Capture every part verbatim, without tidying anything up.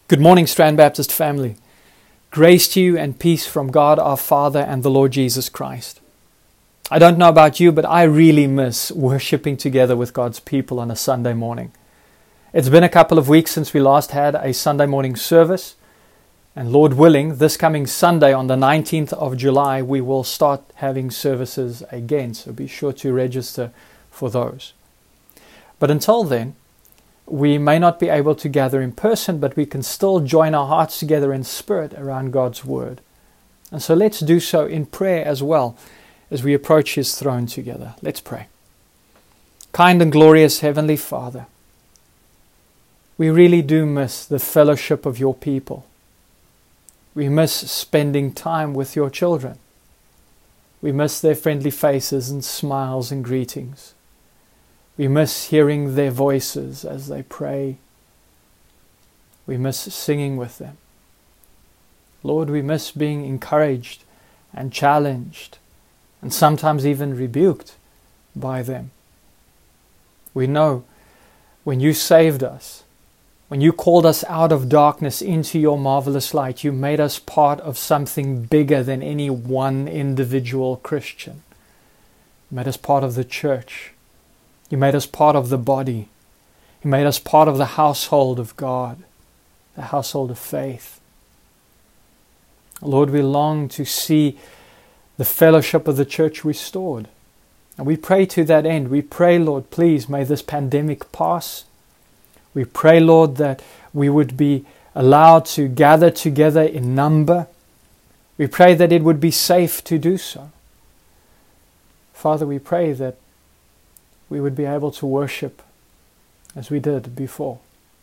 Good morning, Strand Baptist family. Grace to you and peace from God our Father and the Lord Jesus Christ. I don't know about you, but I really miss worshiping together with God's people on a Sunday morning. It's been a couple of weeks since we last had a Sunday morning service, and Lord willing, this coming Sunday on the nineteenth of July, we will start having services again, so be sure to register for those. But until then, we may not be able to gather in person, but we can still join our hearts together in spirit around God's Word. And so let's do so in prayer as well as we approach His throne together. Let's pray. Kind and glorious Heavenly Father, we really do miss the fellowship of your people. We miss spending time with your children. We miss their friendly faces and smiles and greetings. We miss hearing their voices as they pray. We miss singing with them. Lord, we miss being encouraged and challenged and sometimes even rebuked by them. We know when you saved us, when you called us out of darkness into your marvelous light, you made us part of something bigger than any one individual Christian. You made us part of the church. You made us part of the body. You made us part of the household of God, the household of faith. Lord, we long to see the fellowship of the church restored. And we pray to that end. We pray, Lord, please, may this pandemic pass. We pray, Lord, that we would be allowed to gather together in number. We pray that it would be safe to do so. Father, we pray that we would be able to worship as we did before.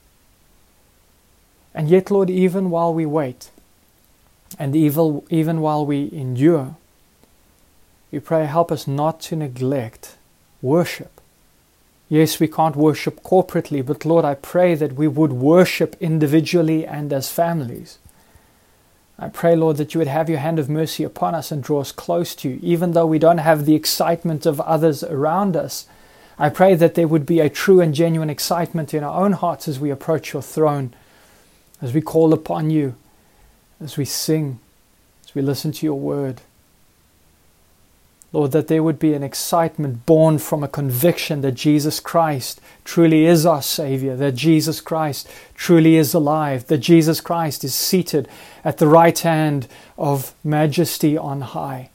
And yet, Lord, even while we wait, and even, even while we endure, we pray, help us not to neglect worship. Yes, we can't worship corporately, but Lord, I pray that we would worship individually and as families. I pray, Lord, that you would have your hand of mercy upon us and draw us close to you, even though we don't have the excitement of others around us. I pray that there would be a true and genuine excitement in our own hearts as we approach your throne, as we call upon you, as we sing, as we listen to your word. Lord, that there would be an excitement born from a conviction that Jesus Christ truly is our Savior, that Jesus Christ truly is alive, that Jesus Christ is seated at the right hand of majesty on high,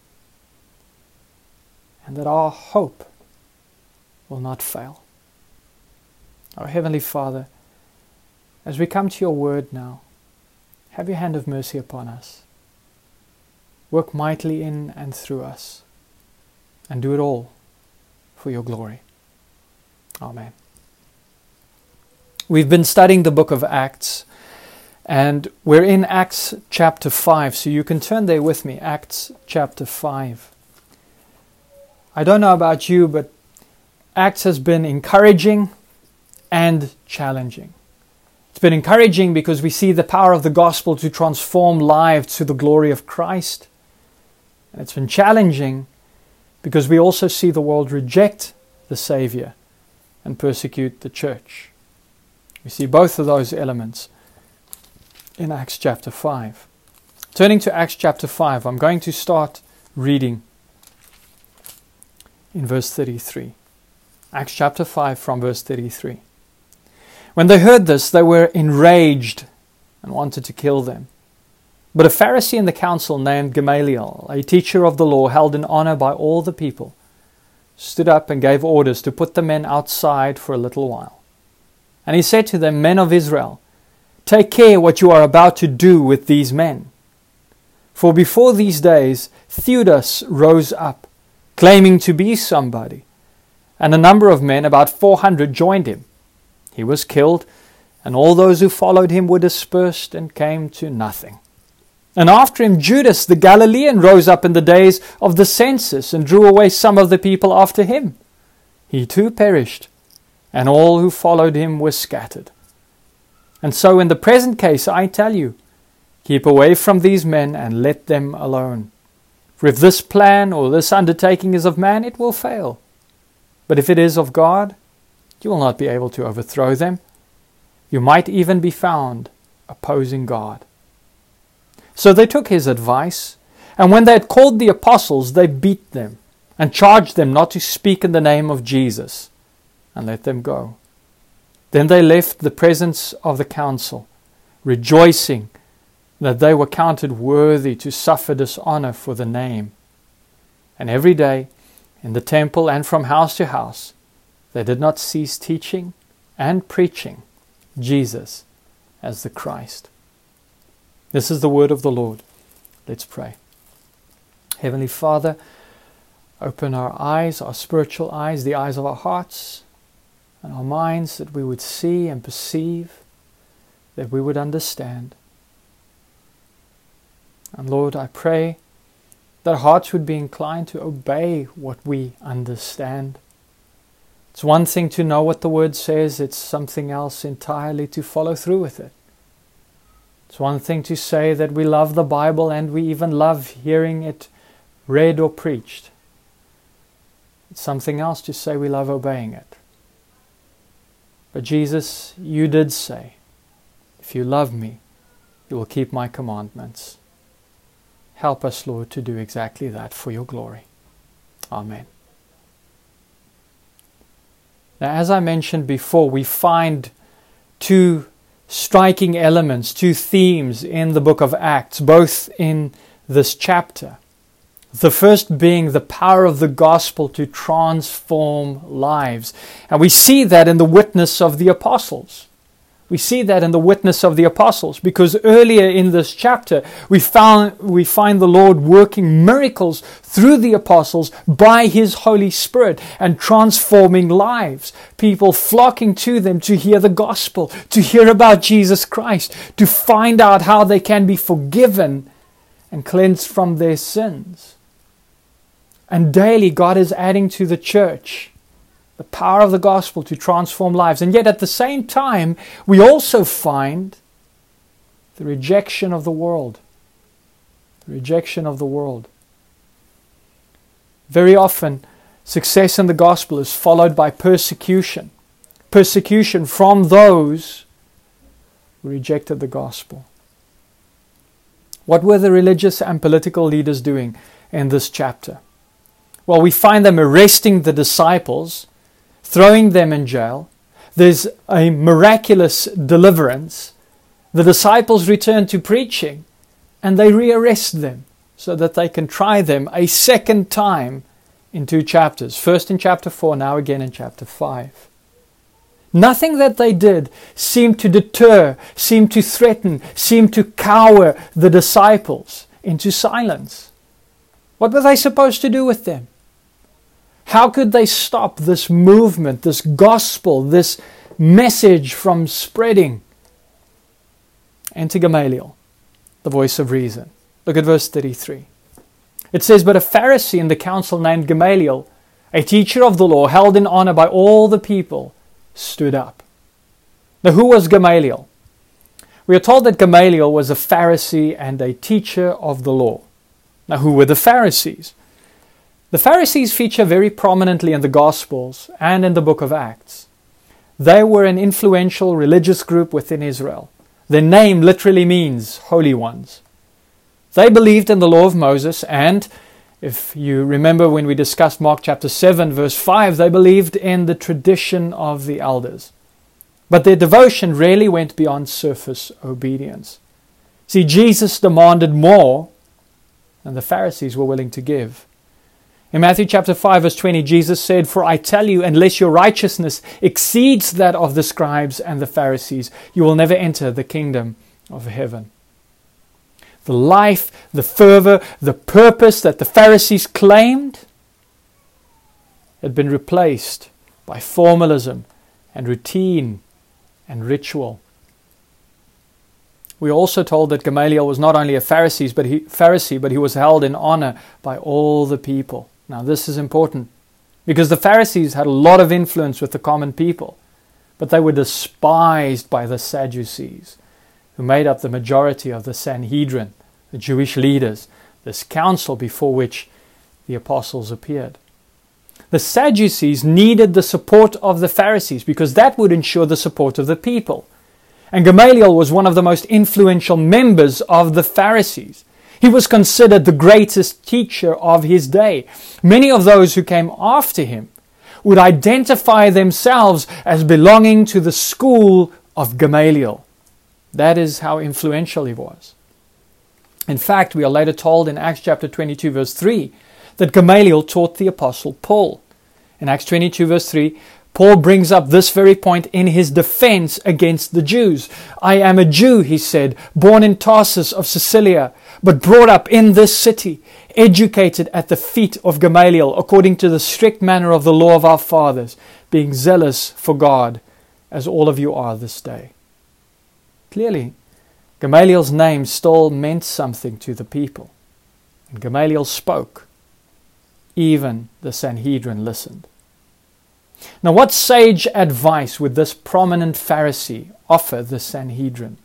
and that our hope will not fail. Our Heavenly Father, as we come to your word now, have your hand of mercy upon us. Work mightily in and through us, and do it all for your glory. Amen. We've been studying the book of Acts, and we're in Acts chapter five, so you can turn there with me, Acts chapter five. I don't know about you, but Acts has been encouraging and challenging. It's been encouraging because we see the power of the gospel to transform lives to the glory of Christ. And it's been challenging because we also see the world reject the Savior and persecute the church. We see both of those elements in Acts chapter five. Turning to Acts chapter five, I'm going to start reading in verse thirty-three. Acts chapter five from verse thirty-three. When they heard this, they were enraged and wanted to kill them. But a Pharisee in the council named Gamaliel, a teacher of the law held in honor by all the people, stood up and gave orders to put the men outside for a little while. And he said to them, Men of Israel, take care what you are about to do with these men. For before these days, Theudas rose up, claiming to be somebody, and a number of men, about four hundred, joined him. He was killed, and all those who followed him were dispersed and came to nothing. And after him Judas the Galilean rose up in the days of the census and drew away some of the people after him. He too perished, and all who followed him were scattered. And so in the present case I tell you, keep away from these men and let them alone. For if this plan or this undertaking is of man, it will fail. But if it is of God, you will not be able to overthrow them. You might even be found opposing God. So they took his advice, and when they had called the apostles, they beat them and charged them not to speak in the name of Jesus, and let them go. Then they left the presence of the council, rejoicing that they were counted worthy to suffer dishonor for the name. And every day, in the temple and from house to house, they did not cease teaching and preaching Jesus as the Christ. This is the word of the Lord. Let's pray. Heavenly Father, open our eyes, our spiritual eyes, the eyes of our hearts and our minds, that we would see and perceive, that we would understand. And Lord, I pray that hearts would be inclined to obey what we understand. It's one thing to know what the Word says, it's something else entirely to follow through with it. It's one thing to say that we love the Bible and we even love hearing it read or preached. It's something else to say we love obeying it. But Jesus, you did say, if you love me, you will keep my commandments. Help us, Lord, to do exactly that for your glory. Amen. Now, as I mentioned before, we find two striking elements, two themes in the book of Acts, both in this chapter. The first being the power of the gospel to transform lives. And we see that in the witness of the apostles. We see that in the witness of the apostles, because earlier in this chapter we found we find the Lord working miracles through the apostles by His Holy Spirit and transforming lives. People flocking to them to hear the gospel, to hear about Jesus Christ, to find out how they can be forgiven and cleansed from their sins. And daily God is adding to the church the power of the gospel to transform lives. And yet at the same time, we also find the rejection of the world. The rejection of the world. Very often, success in the gospel is followed by persecution. Persecution from those who rejected the gospel. What were the religious and political leaders doing in this chapter? Well, we find them arresting the disciples, throwing them in jail. There's a miraculous deliverance. The disciples return to preaching and they rearrest them so that they can try them a second time in two chapters. First in chapter four, now again in chapter five. Nothing that they did seemed to deter, seemed to threaten, seemed to cower the disciples into silence. What were they supposed to do with them? How could they stop this movement, this gospel, this message from spreading? Enter Gamaliel, the voice of reason. Look at verse thirty-three. It says, "But a Pharisee in the council named Gamaliel, a teacher of the law, held in honor by all the people, stood up." Now, who was Gamaliel? We are told that Gamaliel was a Pharisee and a teacher of the law. Now, who were the Pharisees? The Pharisees feature very prominently in the Gospels and in the book of Acts. They were an influential religious group within Israel. Their name literally means holy ones. They believed in the law of Moses, and if you remember when we discussed Mark chapter seven verse five, they believed in the tradition of the elders. But their devotion rarely went beyond surface obedience. See, Jesus demanded more than the Pharisees were willing to give. In Matthew chapter five verse twenty, Jesus said, "For I tell you, unless your righteousness exceeds that of the scribes and the Pharisees, you will never enter the kingdom of heaven." The life, the fervor, the purpose that the Pharisees claimed had been replaced by formalism and routine and ritual. We are also told that Gamaliel was not only a Pharisee, but he, Pharisee, but he was held in honor by all the people. Now this is important because the Pharisees had a lot of influence with the common people, but they were despised by the Sadducees, who made up the majority of the Sanhedrin, the Jewish leaders, this council before which the apostles appeared. The Sadducees needed the support of the Pharisees because that would ensure the support of the people. And Gamaliel was one of the most influential members of the Pharisees. He was considered the greatest teacher of his day. Many of those who came after him would identify themselves as belonging to the school of Gamaliel. That is how influential he was. In fact, we are later told in Acts chapter twenty-two verse three that Gamaliel taught the apostle Paul. In Acts twenty-two verse three, Paul brings up this very point in his defense against the Jews. I am a Jew, he said, born in Tarsus of Cilicia, but brought up in this city, educated at the feet of Gamaliel, according to the strict manner of the law of our fathers, being zealous for God, as all of you are this day. Clearly, Gamaliel's name still meant something to the people. And Gamaliel spoke. Even the Sanhedrin listened. Now, what sage advice would this prominent Pharisee offer the Sanhedrin?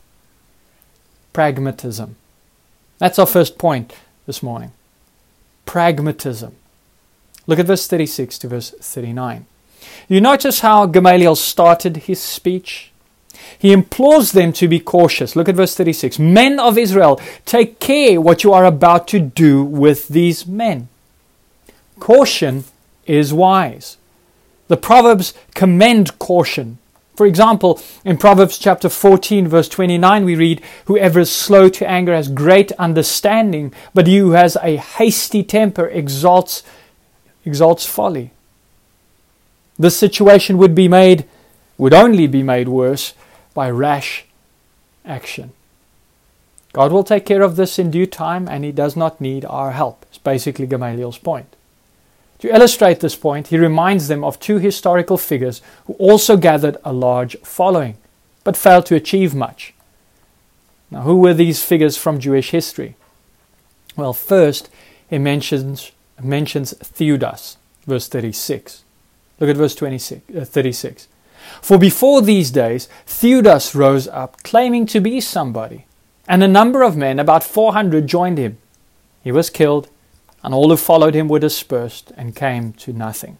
Pragmatism. That's our first point this morning. Pragmatism. Look at verse thirty-six to verse thirty-nine. You notice how Gamaliel started his speech? He implores them to be cautious. Look at verse thirty-six. Men of Israel, take care what you are about to do with these men. Caution is wise. The Proverbs commend caution. For example, in Proverbs chapter fourteen, verse twenty-nine, we read, whoever is slow to anger has great understanding, but he who has a hasty temper exalts, exalts folly. This situation would be made, would only be made worse by rash action. God will take care of this in due time, and he does not need our help. It's basically Gamaliel's point. To illustrate this point, he reminds them of two historical figures who also gathered a large following, but failed to achieve much. Now, who were these figures from Jewish history? Well, first, he mentions, mentions Theudas, verse thirty-six. Look at verse twenty-six, uh, thirty-six. For before these days, Theudas rose up, claiming to be somebody, and a number of men, about four hundred, joined him. He was killed, and all who followed him were dispersed and came to nothing.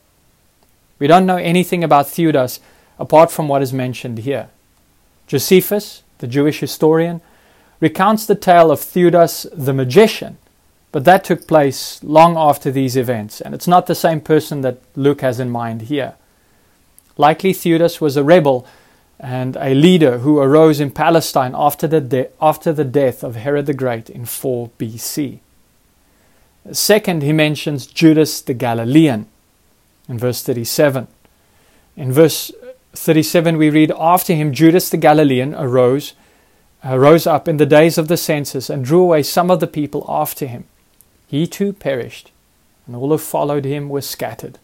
We don't know anything about Theudas apart from what is mentioned here. Josephus, the Jewish historian, recounts the tale of Theudas the magician, but that took place long after these events, and it's not the same person that Luke has in mind here. Likely Theudas was a rebel and a leader who arose in Palestine after the, de- after the death of Herod the Great in four B C. Second, he mentions Judas the Galilean in verse thirty-seven. In verse thirty-seven we read, after him Judas the Galilean arose, uh, rose up in the days of the census and drew away some of the people after him. He too perished, and all who followed him were scattered.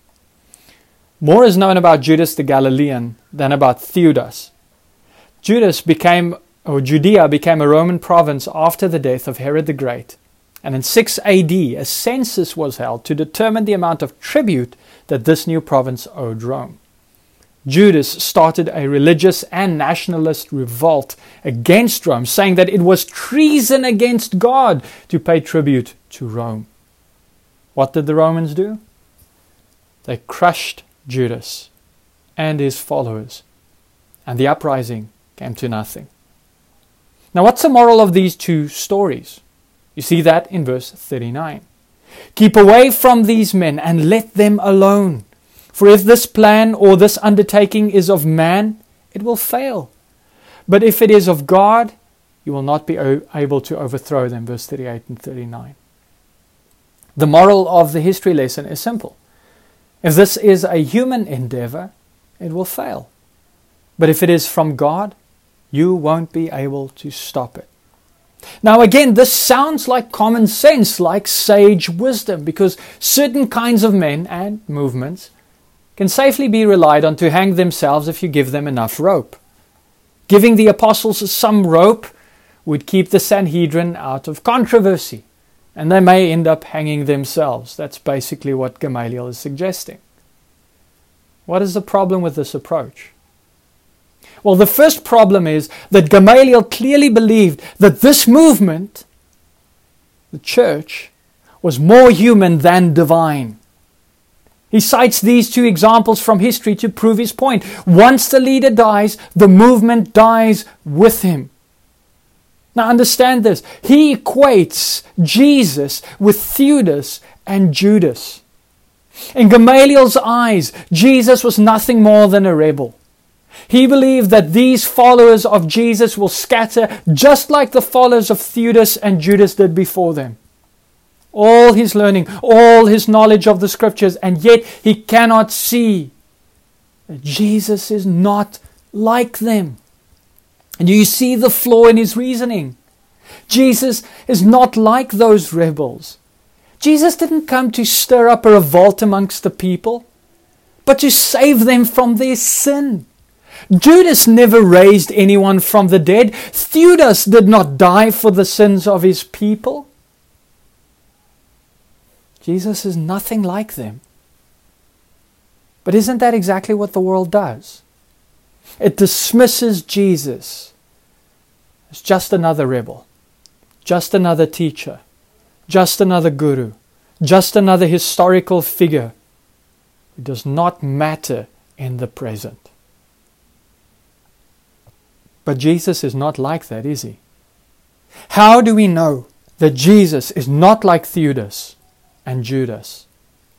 More is known about Judas the Galilean than about Theudas. Judas became, or Judea became a Roman province after the death of Herod the Great. And in six A D, a census was held to determine the amount of tribute that this new province owed Rome. Judas started a religious and nationalist revolt against Rome, saying that it was treason against God to pay tribute to Rome. What did the Romans do? They crushed Judas and his followers, and the uprising came to nothing. Now, what's the moral of these two stories? You see that in verse thirty-nine. Keep away from these men and let them alone. For if this plan or this undertaking is of man, it will fail. But if it is of God, you will not be able to overthrow them. Verse thirty-eight and thirty-nine. The moral of the history lesson is simple. If this is a human endeavor, it will fail. But if it is from God, you won't be able to stop it. Now again, this sounds like common sense, like sage wisdom, because certain kinds of men and movements can safely be relied on to hang themselves if you give them enough rope. Giving the apostles some rope would keep the Sanhedrin out of controversy, and they may end up hanging themselves. That's basically what Gamaliel is suggesting. What is the problem with this approach? Well, the first problem is that Gamaliel clearly believed that this movement, the church, was more human than divine. He cites these two examples from history to prove his point. Once the leader dies, the movement dies with him. Now understand this. He equates Jesus with Theudas and Judas. In Gamaliel's eyes, Jesus was nothing more than a rebel. He believed that these followers of Jesus will scatter just like the followers of Theudas and Judas did before them. All his learning, all his knowledge of the scriptures, and yet he cannot see that Jesus is not like them. And you see the flaw in his reasoning. Jesus is not like those rebels. Jesus didn't come to stir up a revolt amongst the people, but to save them from their sin. Judas never raised anyone from the dead. Theudas did not die for the sins of his people. Jesus is nothing like them. But isn't that exactly what the world does? It dismisses Jesus as just another rebel, just another teacher, just another guru, just another historical figure. It does not matter in the present. But Jesus is not like that, is he? How do we know that Jesus is not like Theudas and Judas?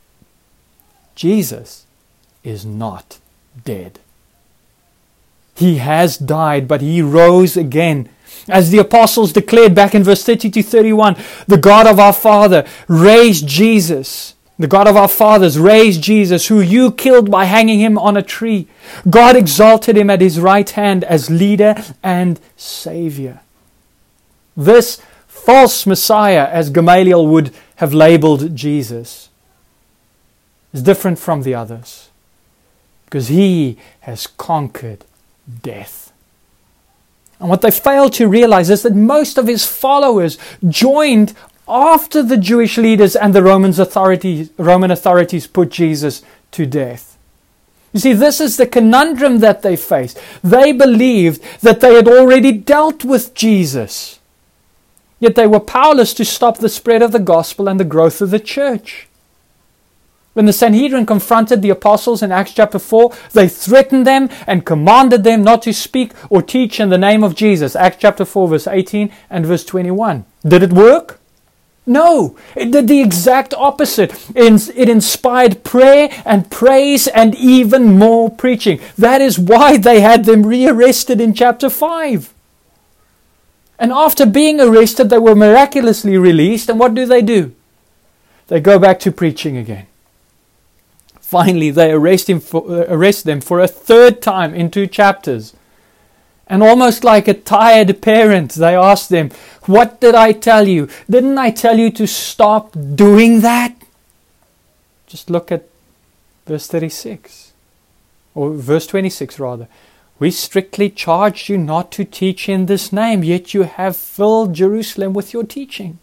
Jesus is not dead. He has died, but he rose again. As the apostles declared back in verse thirty to thirty-one, the God of our Father raised Jesus. The God of our fathers raised Jesus, who you killed by hanging him on a tree. God exalted him at his right hand as leader and Savior. This false Messiah, as Gamaliel would have labeled Jesus, is different from the others because he has conquered death. And what they fail to realize is that most of his followers joined after the Jewish leaders and the Romans authorities, Roman authorities put Jesus to death. You see, this is the conundrum that they faced. They believed that they had already dealt with Jesus. Yet they were powerless to stop the spread of the gospel and the growth of the church. When the Sanhedrin confronted the apostles in Acts chapter four, they threatened them and commanded them not to speak or teach in the name of Jesus. Acts chapter four, verse eighteen and verse twenty-one. Did it work? No, it did the exact opposite. It inspired prayer and praise and even more preaching. That is why they had them rearrested in chapter five. And after being arrested, they were miraculously released. And what do they do? They go back to preaching again. Finally, they arrest, him for, uh, arrest them for a third time in two chapters. And almost like a tired parent, they ask them, "What did I tell you? Didn't I tell you to stop doing that?" Just look at verse thirty-six. Or verse twenty-six rather. "We strictly charged you not to teach in this name, yet you have filled Jerusalem with your teaching."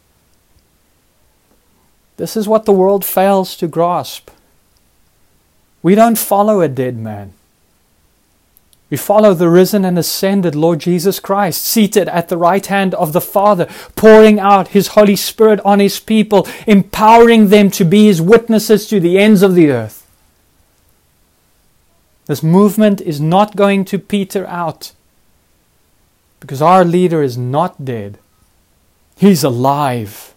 This is what the world fails to grasp. We don't follow a dead man. We follow the risen and ascended Lord Jesus Christ, seated at the right hand of the Father, pouring out His Holy Spirit on His people, empowering them to be His witnesses to the ends of the earth. This movement is not going to peter out because our leader is not dead. He's alive.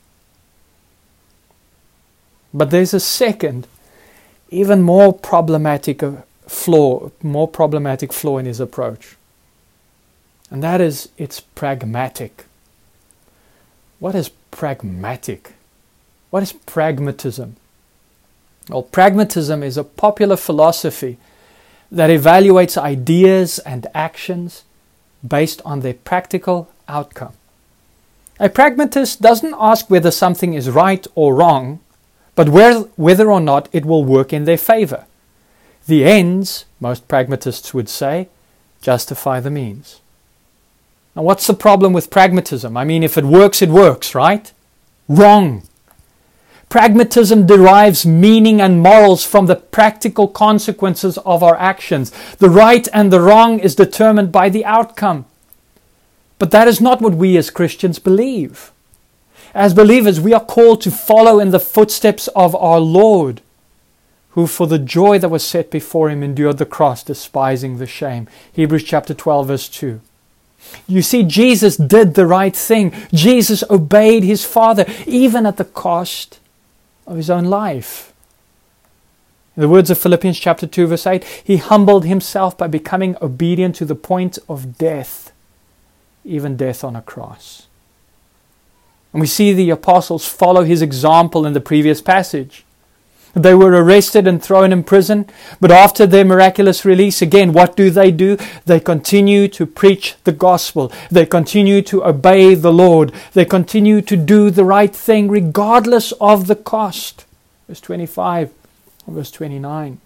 But there's a second, even more problematic flaw, more problematic flaw in his approach. And that is, it's pragmatic. What is pragmatic? What is pragmatism? Well, pragmatism is a popular philosophy that evaluates ideas and actions based on their practical outcome. A pragmatist doesn't ask whether something is right or wrong, but where, whether or not it will work in their favor. The ends, most pragmatists would say, justify the means. Now, what's the problem with pragmatism? I mean, if it works, it works, right? Wrong. Pragmatism derives meaning and morals from the practical consequences of our actions. The right and the wrong is determined by the outcome. But that is not what we as Christians believe. As believers, we are called to follow in the footsteps of our Lord, who for the joy that was set before him endured the cross, despising the shame. Hebrews chapter twelve, verse two. You see, Jesus did the right thing. Jesus obeyed his Father, even at the cost of his own life. In the words of Philippians chapter two, verse eight, he humbled himself by becoming obedient to the point of death, even death on a cross. And we see the apostles follow his example in the previous passage. They were arrested and thrown in prison, but after their miraculous release, again, what do they do? They continue to preach the gospel. They continue to obey the Lord. They continue to do the right thing regardless of the cost. Verse twenty-five or verse twenty-nine.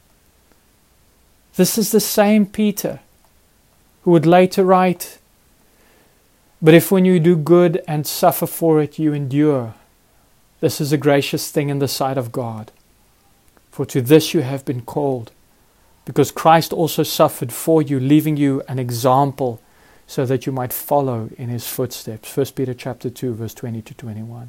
This is the same Peter who would later write, "But if when you do good and suffer for it, you endure, this is a gracious thing in the sight of God. For to this you have been called, because Christ also suffered for you, leaving you an example, so that you might follow in his footsteps." First Peter chapter two, verse twenty to twenty-one.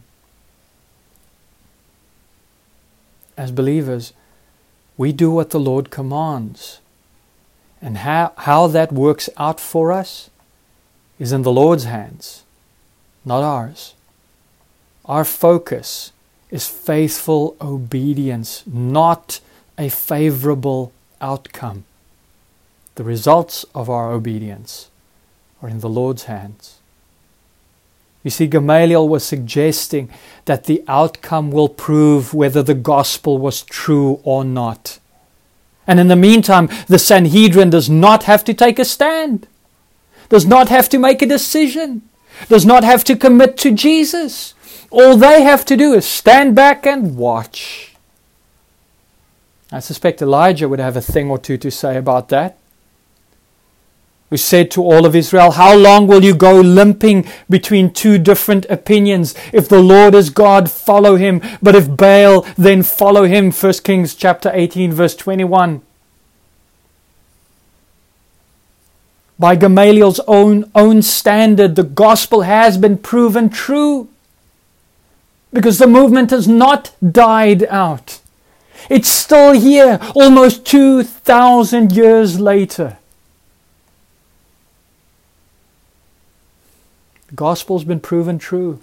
As believers, we do what the Lord commands. And how, how that works out for us is in the Lord's hands, not ours. Our focus is faithful obedience, not a favorable outcome. The results of our obedience are in the Lord's hands. You see, Gamaliel was suggesting that the outcome will prove whether the gospel was true or not. And in the meantime, the Sanhedrin does not have to take a stand, does not have to make a decision, does not have to commit to Jesus. All they have to do is stand back and watch. I suspect Elijah would have a thing or two to say about that. Who said to all of Israel, "How long will you go limping between two different opinions? If the Lord is God, follow him. But if Baal, then follow him." First Kings chapter eighteen, verse twenty-one. By Gamaliel's own, own standard, the gospel has been proven true. Because the movement has not died out. It's still here, almost two thousand years later. The gospel's been proven true.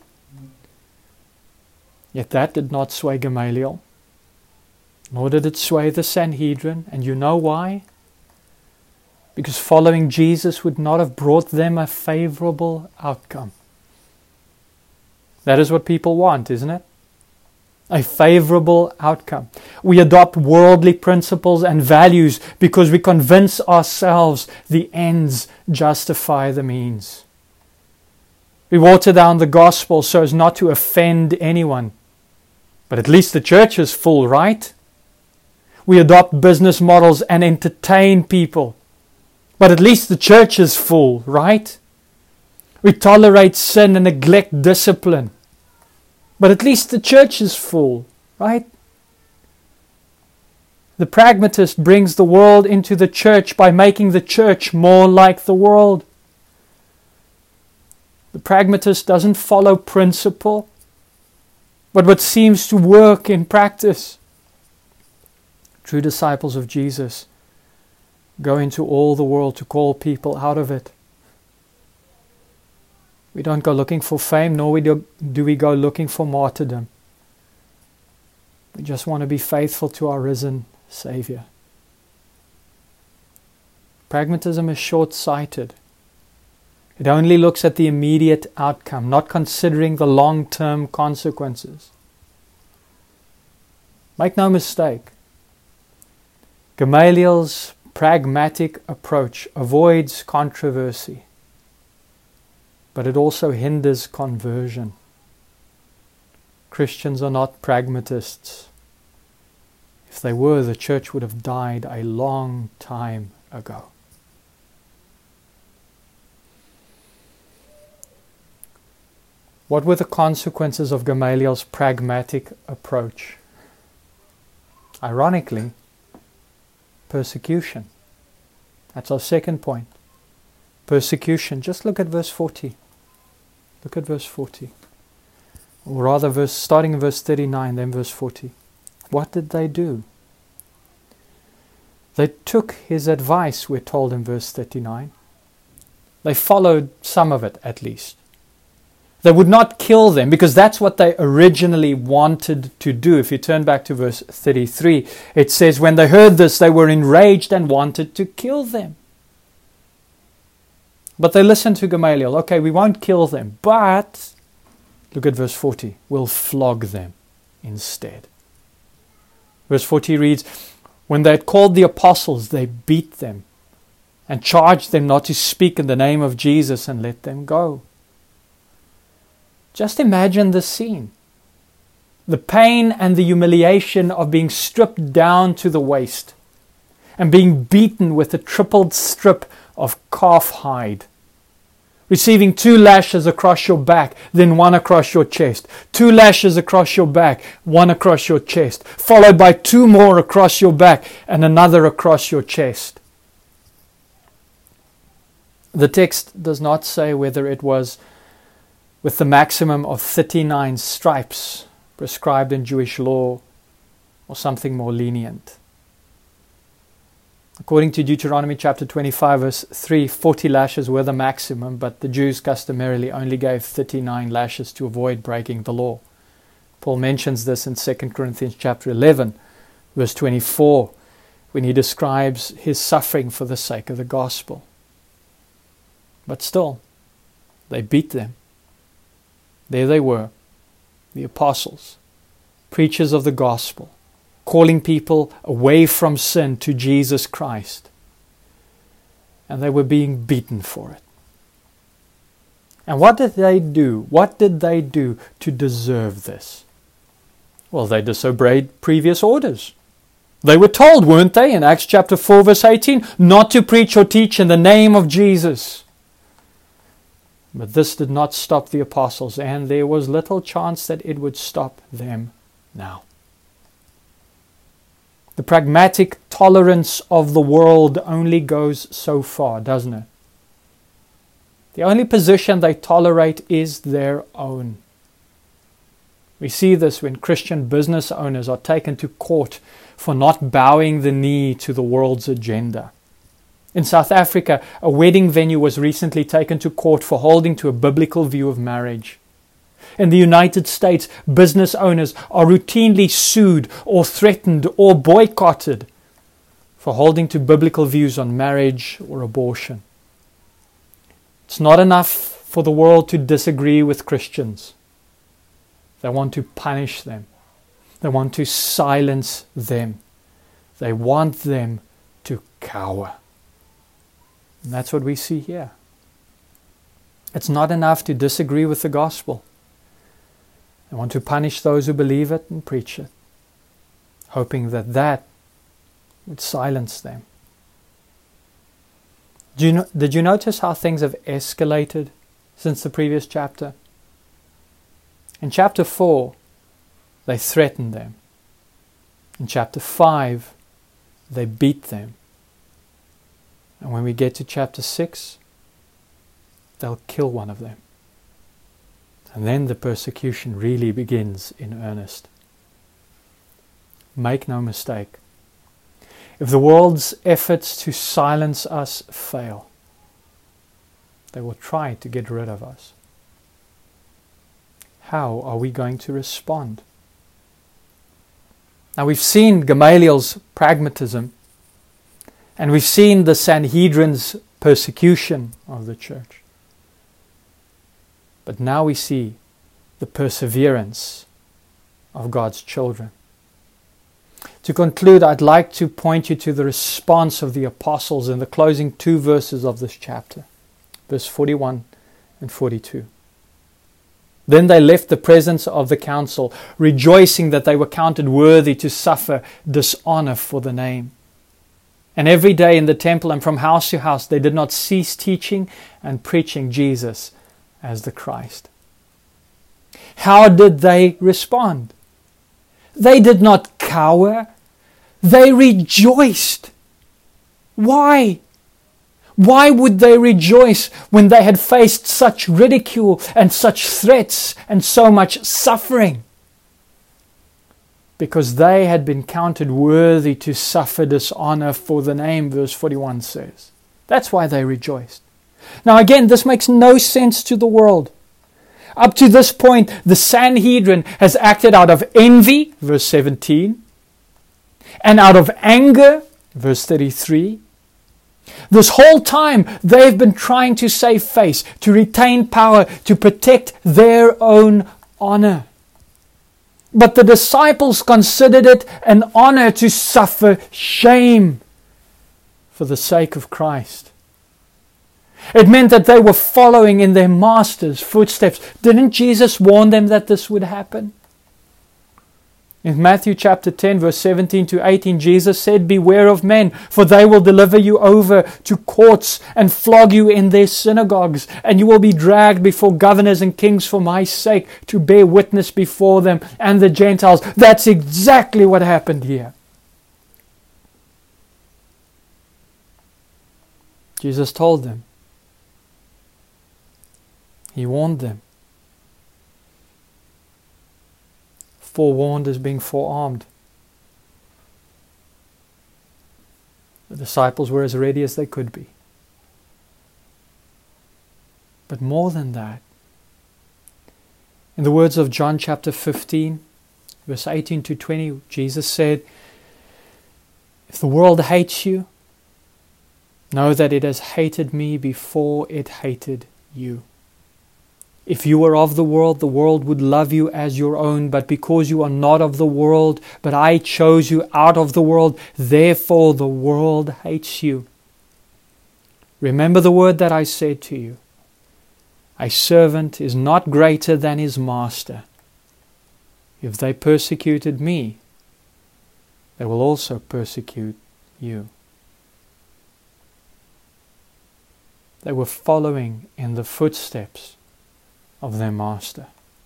Yet that did not sway Gamaliel, nor did it sway the Sanhedrin. And you know why? Because following Jesus would not have brought them a favorable outcome. That is what people want, isn't it? A favorable outcome. We adopt worldly principles and values because we convince ourselves the ends justify the means. We water down the gospel so as not to offend anyone. But at least the church is full, right? We adopt business models and entertain people. But at least the church is full, right? We tolerate sin and neglect discipline. But at least the church is full, right? The pragmatist brings the world into the church by making the church more like the world. The pragmatist doesn't follow principle, but what seems to work in practice. True disciples of Jesus go into all the world to call people out of it. We don't go looking for fame, nor we do, do we go looking for martyrdom. We just want to be faithful to our risen Savior. Pragmatism is short-sighted. It only looks at the immediate outcome, not considering the long-term consequences. Make no mistake, Gamaliel's pragmatic approach avoids controversy, but it also hinders conversion. Christians are not pragmatists. If they were, the church would have died a long time ago. What were the consequences of Gamaliel's pragmatic approach? Ironically, persecution. That's our second point. Persecution. Just look at verse forty. Look at verse forty. Or rather, verse starting in verse thirty-nine, then verse forty. What did they do? They took his advice, we're told in verse thirty-nine. They followed some of it at least. They would not kill them because that's what they originally wanted to do. If you turn back to verse thirty-three, it says, when they heard this, they were enraged and wanted to kill them. But they listened to Gamaliel. Okay, we won't kill them, but look at verse forty. We'll flog them instead. Verse forty reads, when they had called the apostles, they beat them and charged them not to speak in the name of Jesus and let them go. Just imagine the scene. The pain and the humiliation of being stripped down to the waist and being beaten with a tripled strip of calf hide. Receiving two lashes across your back, then one across your chest. Two lashes across your back, one across your chest. Followed by two more across your back and another across your chest. The text does not say whether it was with the maximum of thirty-nine stripes prescribed in Jewish law or something more lenient. According to Deuteronomy chapter twenty-five verse three, forty lashes were the maximum, but the Jews customarily only gave thirty-nine lashes to avoid breaking the law. Paul mentions this in Second Corinthians chapter eleven verse twenty-four when he describes his suffering for the sake of the gospel. But still, they beat them. There they were, the apostles, preachers of the gospel, calling people away from sin to Jesus Christ. And they were being beaten for it. And what did they do? What did they do to deserve this? Well, they disobeyed previous orders. They were told, weren't they, in Acts chapter four verse eighteen, not to preach or teach in the name of Jesus. But this did not stop the apostles, and there was little chance that it would stop them now. The pragmatic tolerance of the world only goes so far, doesn't it? The only position they tolerate is their own. We see this when Christian business owners are taken to court for not bowing the knee to the world's agenda. In South Africa, a wedding venue was recently taken to court for holding to a biblical view of marriage. In the United States, business owners are routinely sued or threatened or boycotted for holding to biblical views on marriage or abortion. It's not enough for the world to disagree with Christians. They want to punish them. They want to silence them. They want them to cower. And that's what we see here. It's not enough to disagree with the gospel. They want to punish those who believe it and preach it, hoping that that would silence them. Do you know, did you notice how things have escalated since the previous chapter? In chapter four, they threatened them. In chapter five, they beat them. And when we get to chapter six, they'll kill one of them. And then the persecution really begins in earnest. Make no mistake. If the world's efforts to silence us fail, they will try to get rid of us. How are we going to respond? Now we've seen Gamaliel's pragmatism, and we've seen the Sanhedrin's persecution of the church. But now we see the perseverance of God's children. To conclude, I'd like to point you to the response of the apostles in the closing two verses of this chapter, verse forty-one and forty-two. Then they left the presence of the council, rejoicing that they were counted worthy to suffer dishonor for the name. And every day in the temple and from house to house, they did not cease teaching and preaching Jesus as the Christ. How did they respond? They did not cower. They rejoiced. Why? Why would they rejoice when they had faced such ridicule and such threats and so much suffering? because they had been counted worthy to suffer dishonor for the name, verse forty-one says. That's why they rejoiced. Now again, this makes no sense to the world. Up to this point, the Sanhedrin has acted out of envy, verse seventeen, and out of anger, verse thirty-three. This whole time, they've been trying to save face, to retain power, to protect their own honor. But the disciples considered it an honor to suffer shame for the sake of Christ. It meant that they were following in their master's footsteps. Didn't Jesus warn them that this would happen? In Matthew chapter ten, verse seventeen to eighteen, Jesus said, "Beware of men, for they will deliver you over to courts and flog you in their synagogues, and you will be dragged before governors and kings for my sake to bear witness before them and the Gentiles." That's exactly what happened here. Jesus told them. He warned them. Forewarned as being forearmed. The disciples were as ready as they could be. But more than that, in the words of John chapter fifteen, verse eighteen to twenty, Jesus said, "If the world hates you, know that it has hated me before it hated you. If you were of the world, the world would love you as your own. But because you are not of the world, but I chose you out of the world, therefore the world hates you. Remember the word that I said to you. A servant is not greater than his master. If they persecuted me, they will also persecute you." They were following in the footsteps of their master.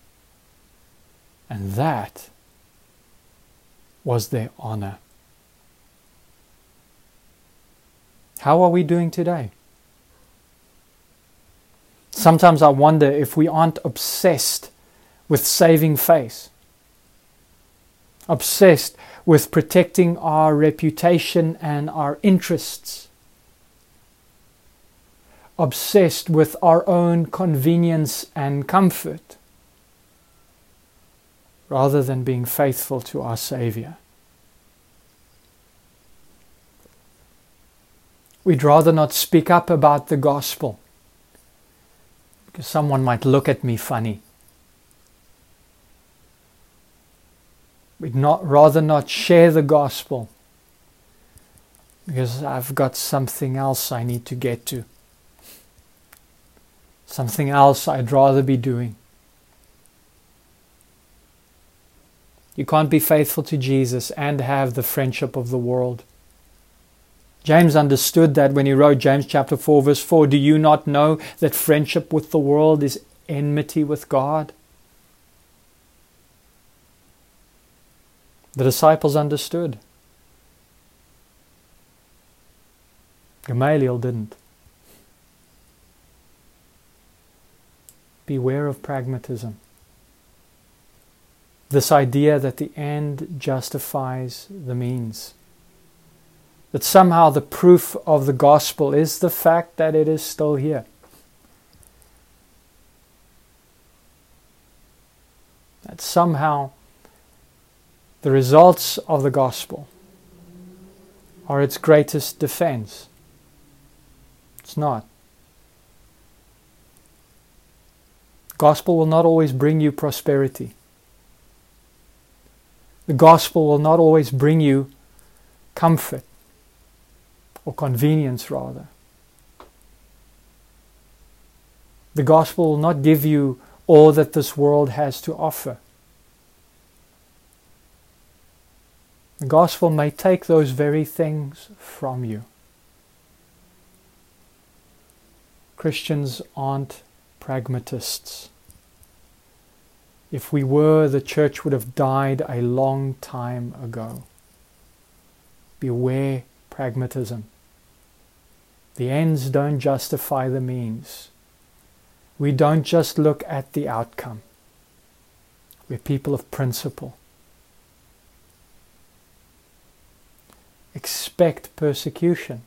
And that was their honor. How are we doing today? Sometimes I wonder if we aren't obsessed with saving face, obsessed with protecting our reputation and our interests, obsessed with our own convenience and comfort, rather than being faithful to our Savior. We'd rather not speak up about the gospel, because someone might look at me funny. We'd not, rather not share the gospel, because I've got something else I need to get to. Something else I'd rather be doing. You can't be faithful to Jesus and have the friendship of the world. James understood that when he wrote James chapter four verse four, "Do you not know that friendship with the world is enmity with God?" The disciples understood. Gamaliel didn't. Beware of pragmatism. This idea that the end justifies the means. That somehow the proof of the gospel is the fact that it is still here. That somehow the results of the gospel are its greatest defense. It's not. Gospel will not always bring you prosperity. The gospel will not always bring you comfort, or convenience rather. The gospel will not give you all that this world has to offer. The gospel may take those very things from you. Christians aren't pragmatists. If we were, the church would have died a long time ago. Beware pragmatism. The ends don't justify the means. We don't just look at the outcome. We're people of principle. expect persecution.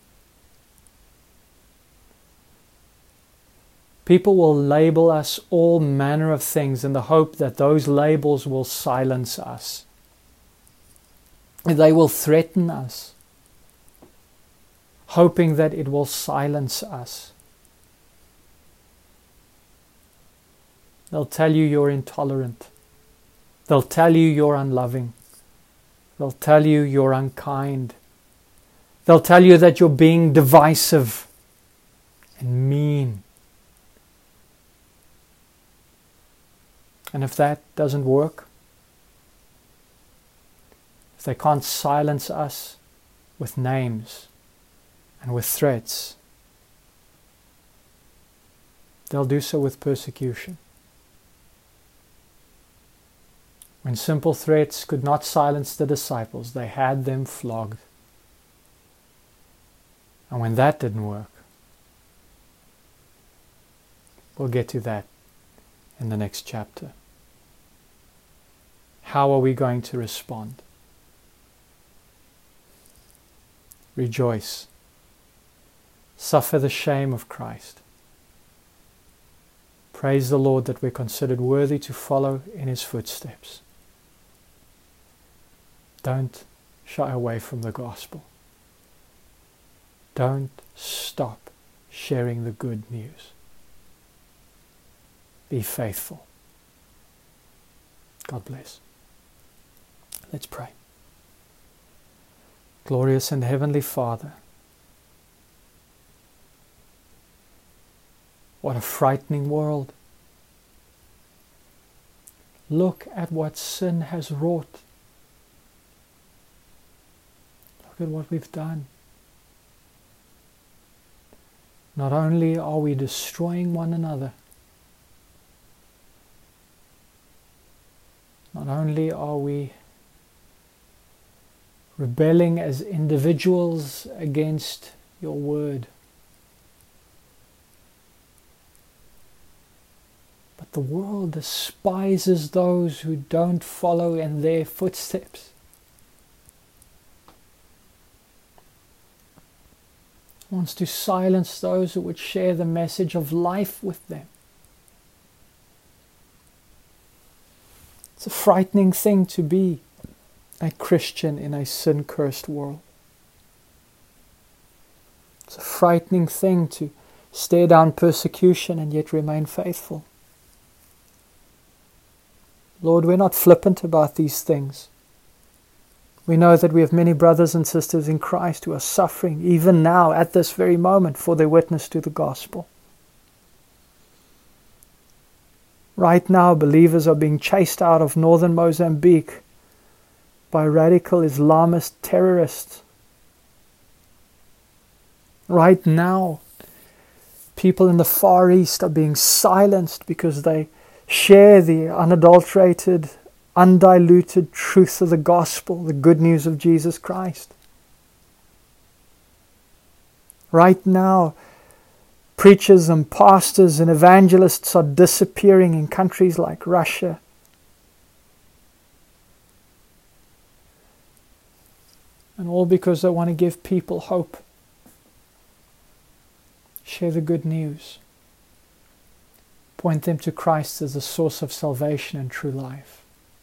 People will label us all manner of things in the hope that those labels will silence us. They will threaten us, hoping that it will silence us. They'll tell you you're intolerant. They'll tell you you're unloving. They'll tell you you're unkind. They'll tell you that you're being divisive and mean. And if that doesn't work, if they can't silence us with names and with threats, they'll do so with persecution. When simple threats could not silence the disciples, they had them flogged. And when that didn't work, we'll get to that in the next chapter. How are we going to respond? Rejoice. Suffer the shame of Christ. Praise the Lord that we're considered worthy to follow in His footsteps. Don't shy away from the gospel. Don't stop sharing the good news. Be faithful. God bless. Let's pray. Glorious and Heavenly Father, what a frightening world. Look at what sin has wrought. Look at what we've done. Not only are we destroying one another, not only are we rebelling as individuals against your word, but the world despises those who don't follow in their footsteps. Wants to silence those who would share the message of life with them. It's a frightening thing to be a Christian in a sin-cursed world. It's a frightening thing to stare down persecution and yet remain faithful. Lord, we're not flippant about these things. We know that we have many brothers and sisters in Christ who are suffering, even now, at this very moment, for their witness to the gospel. Right now, believers are being chased out of northern Mozambique by radical Islamist terrorists. Right now, people in the Far East are being silenced because they share the unadulterated, undiluted truth of the gospel, the good news of Jesus Christ. Right now, preachers and pastors and evangelists are disappearing in countries like Russia. And all because they want to give people hope. Share the good news. Point them to Christ as the source of salvation and true life.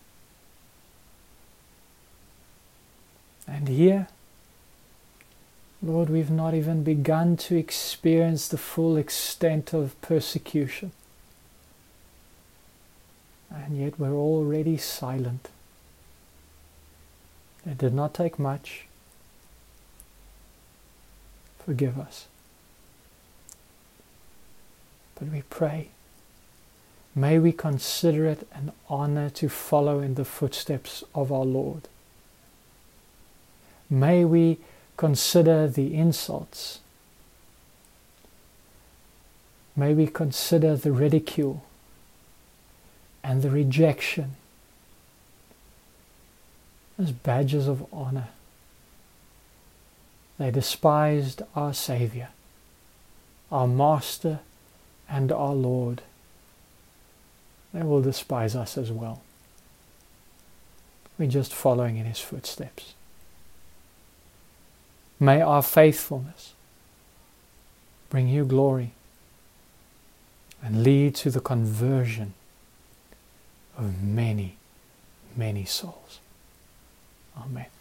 And here, Lord, we've not even begun to experience the full extent of persecution. And yet we're already silent. It did not take much. Forgive us. But we pray, may we consider it an honor to follow in the footsteps of our Lord. May we consider the insults. May we consider the ridicule and the rejection as badges of honor. They despised our Savior, our Master and our Lord. They will despise us as well. We're just following in His footsteps. May our faithfulness bring you glory and lead to the conversion of many, many souls. Amen.